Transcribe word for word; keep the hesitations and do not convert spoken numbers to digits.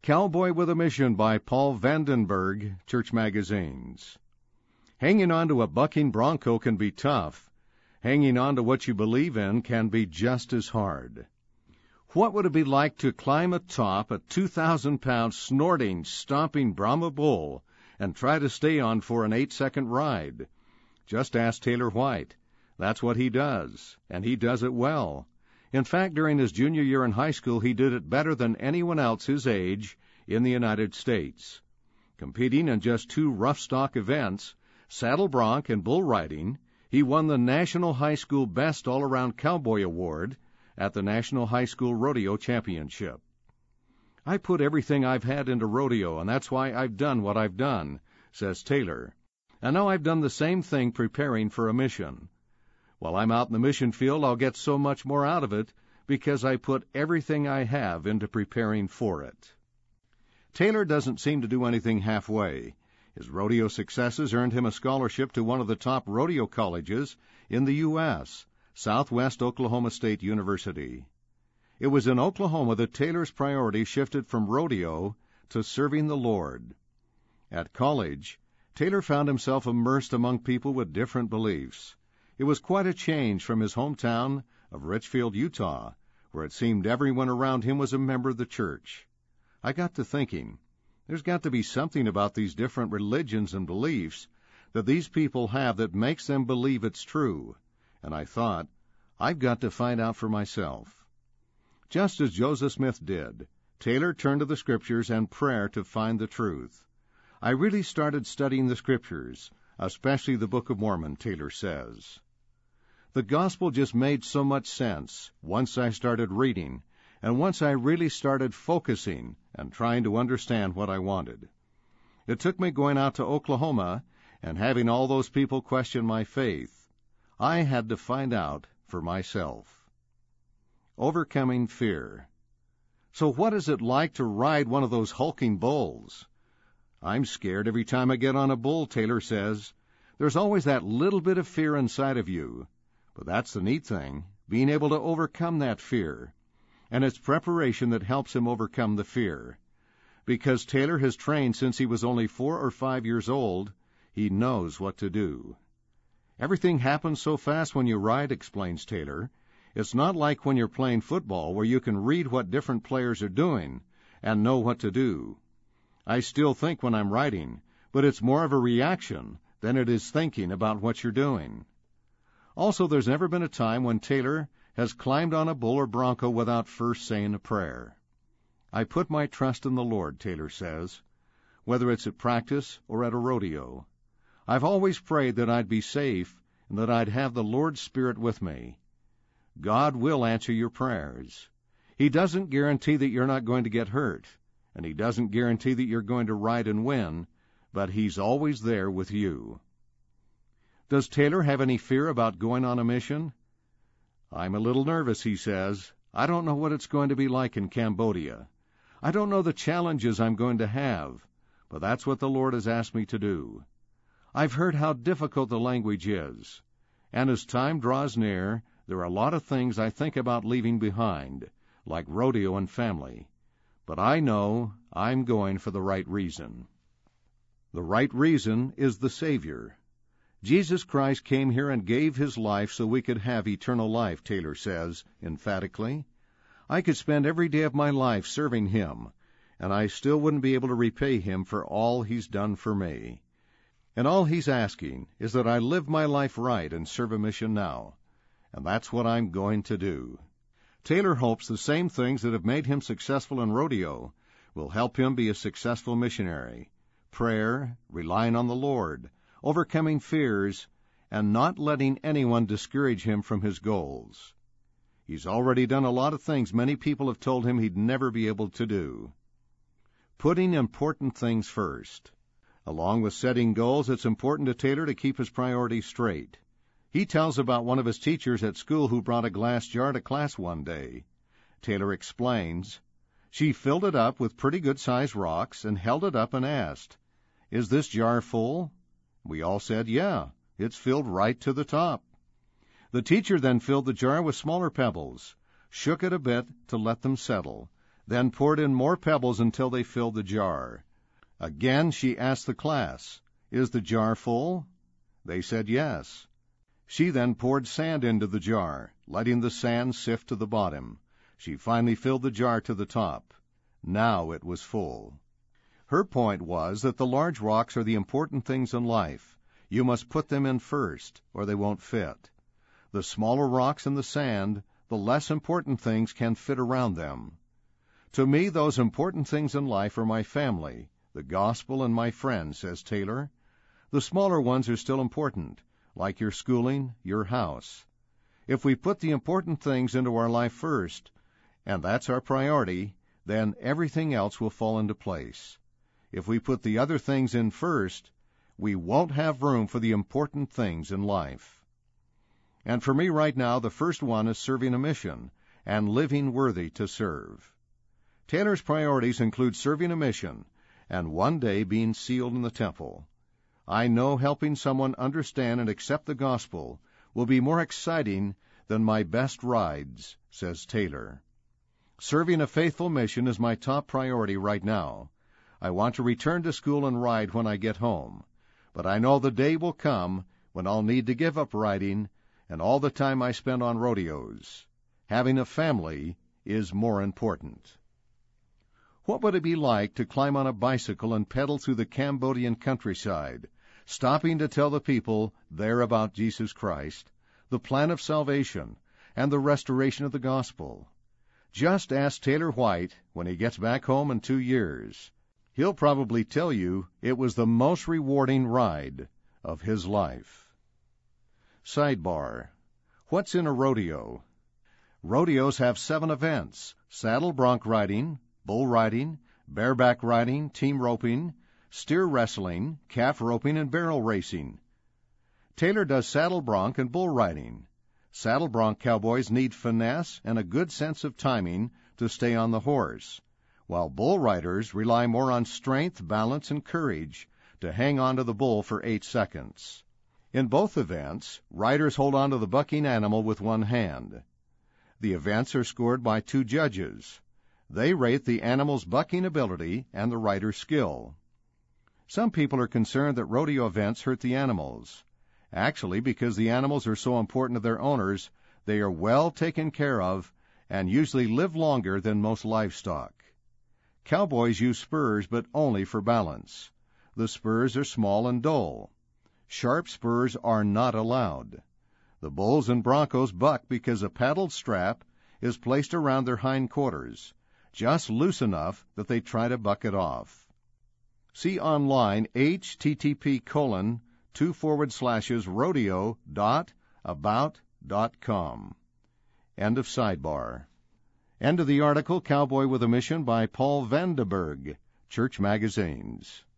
Cowboy with a Mission by Paul Vandenberg, Church Magazines. Hanging on to a bucking bronco can be tough. Hanging on to what you believe in can be just as hard. What would it be like to climb atop a two thousand pound snorting, stomping Brahma bull and try to stay on for an eight-second ride? Just ask Taylor White. That's what he does, and he does it well. In fact, during his junior year in high school, he did it better than anyone else his age in the United States. Competing in just two rough stock events, saddle bronc and bull riding, he won the National High School Best All-Around Cowboy Award at the National High School Rodeo Championship. I put everything I've had into rodeo, and that's why I've done what I've done, says Taylor. And now I've done the same thing preparing for a mission. While I'm out in the mission field, I'll get so much more out of it because I put everything I have into preparing for it. Taylor doesn't seem to do anything halfway. His rodeo successes earned him a scholarship to one of the top rodeo colleges in the U S, Southwest Oklahoma State University. It was in Oklahoma that Taylor's priority shifted from rodeo to serving the Lord. At college, Taylor found himself immersed among people with different beliefs. It was quite a change from his hometown of Richfield, Utah, where it seemed everyone around him was a member of the church. I got to thinking, there's got to be something about these different religions and beliefs that these people have that makes them believe it's true. And I thought, I've got to find out for myself. Just as Joseph Smith did, Taylor turned to the Scriptures and prayer to find the truth. I really started studying the Scriptures, especially the Book of Mormon, Taylor says. The gospel just made so much sense once I started reading, and once I really started focusing and trying to understand what I wanted. It took me going out to Oklahoma and having all those people question my faith. I had to find out for myself. Overcoming fear. So what is it like to ride one of those hulking bulls? I'm scared every time I get on a bull, Taylor says. There's always that little bit of fear inside of you. But that's the neat thing, being able to overcome that fear. And it's preparation that helps him overcome the fear. Because Taylor has trained since he was only four or five years old, he knows what to do. Everything happens so fast when you ride, explains Taylor. It's not like when you're playing football where you can read what different players are doing and know what to do. I still think when I'm riding, but it's more of a reaction than it is thinking about what you're doing. Also, there's never been a time when Taylor has climbed on a bull or bronco without first saying a prayer. I put my trust in the Lord, Taylor says, whether it's at practice or at a rodeo. I've always prayed that I'd be safe and that I'd have the Lord's Spirit with me. God will answer your prayers. He doesn't guarantee that you're not going to get hurt, and He doesn't guarantee that you're going to ride and win, but He's always there with you. Does Taylor have any fear about going on a mission? I'm a little nervous, he says. I don't know what it's going to be like in Cambodia. I don't know the challenges I'm going to have, but that's what the Lord has asked me to do. I've heard how difficult the language is, and as time draws near, there are a lot of things I think about leaving behind, like rodeo and family. But I know I'm going for the right reason. The right reason is the Savior. Jesus Christ came here and gave His life so we could have eternal life, Taylor says emphatically. I could spend every day of my life serving Him, and I still wouldn't be able to repay Him for all He's done for me. And all He's asking is that I live my life right and serve a mission now, and that's what I'm going to do. Taylor hopes the same things that have made him successful in rodeo will help him be a successful missionary. Prayer, relying on the Lord, overcoming fears, and not letting anyone discourage him from his goals. He's already done a lot of things many people have told him he'd never be able to do. Putting important things first. Along with setting goals, it's important to Taylor to keep his priorities straight. He tells about one of his teachers at school who brought a glass jar to class one day. Taylor explains, she filled it up with pretty good-sized rocks and held it up and asked, "Is this jar full?" We all said, "Yeah, it's filled right to the top." The teacher then filled the jar with smaller pebbles, shook it a bit to let them settle, then poured in more pebbles until they filled the jar. Again she asked the class, "Is the jar full?" They said yes. She then poured sand into the jar, letting the sand sift to the bottom. She finally filled the jar to the top. Now it was full. Her point was that the large rocks are the important things in life. You must put them in first, or they won't fit. The smaller rocks in the sand, the less important things can fit around them. To me, those important things in life are my family, the gospel, and my friends, says Taylor. The smaller ones are still important, like your schooling, your house. If we put the important things into our life first, and that's our priority, then everything else will fall into place. If we put the other things in first, we won't have room for the important things in life. And for me right now, the first one is serving a mission and living worthy to serve. Taylor's priorities include serving a mission and one day being sealed in the temple. I know helping someone understand and accept the gospel will be more exciting than my best rides, says Taylor. Serving a faithful mission is my top priority right now. I want to return to school and ride when I get home, but I know the day will come when I'll need to give up riding and all the time I spend on rodeos. Having a family is more important. What would it be like to climb on a bicycle and pedal through the Cambodian countryside, stopping to tell the people there about Jesus Christ, the plan of salvation, and the restoration of the gospel? Just ask Taylor White when he gets back home in two years. He'll probably tell you it was the most rewarding ride of his life. Sidebar. What's in a rodeo? Rodeos have seven events: saddle bronc riding, bull riding, bareback riding, team roping, steer wrestling, calf roping, and barrel racing. Taylor does saddle bronc and bull riding. Saddle bronc cowboys need finesse and a good sense of timing to stay on the horse, while bull riders rely more on strength, balance, and courage to hang on to the bull for eight seconds. In both events, riders hold on to the bucking animal with one hand. The events are scored by two judges. They rate the animal's bucking ability and the rider's skill. Some people are concerned that rodeo events hurt the animals. Actually, because the animals are so important to their owners, they are well taken care of and usually live longer than most livestock. Cowboys use spurs, but only for balance. The spurs are small and dull. Sharp spurs are not allowed. The bulls and broncos buck because a paddled strap is placed around their hindquarters, just loose enough that they try to buck it off. See online http colon two forward slashes rodeo dot about dot com. End of sidebar. End of the article, Cowboy with a Mission by Paul Vandenberg, Church Magazines.